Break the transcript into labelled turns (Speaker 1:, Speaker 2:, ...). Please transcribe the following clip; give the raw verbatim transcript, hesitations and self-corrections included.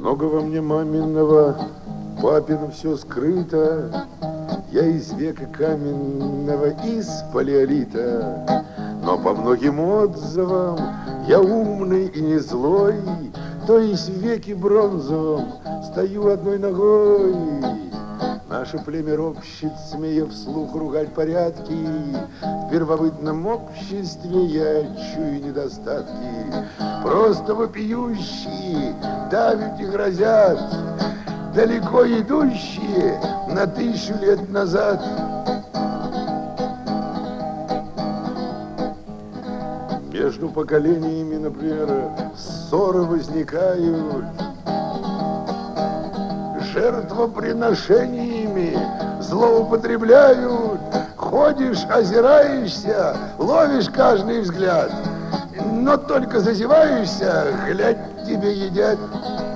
Speaker 1: Много во мне маминого, папина все скрыто. Я из века каменного, из палеолита. Но по многим отзывам я умный и не злой, то есть в веке бронзовом стою одной ногой. Наше племя ропщет, смея вслух ругать порядки. В первобытном обществе я чую недостатки. Просто вопиющие давят и грозят, далеко идущие на тысячу лет назад. Между поколениями, например, ссоры возникают. Жертвоприношениями злоупотребляют. Ходишь, озираешься, ловишь каждый взгляд, но только зазеваешься, глядь, тебе едят.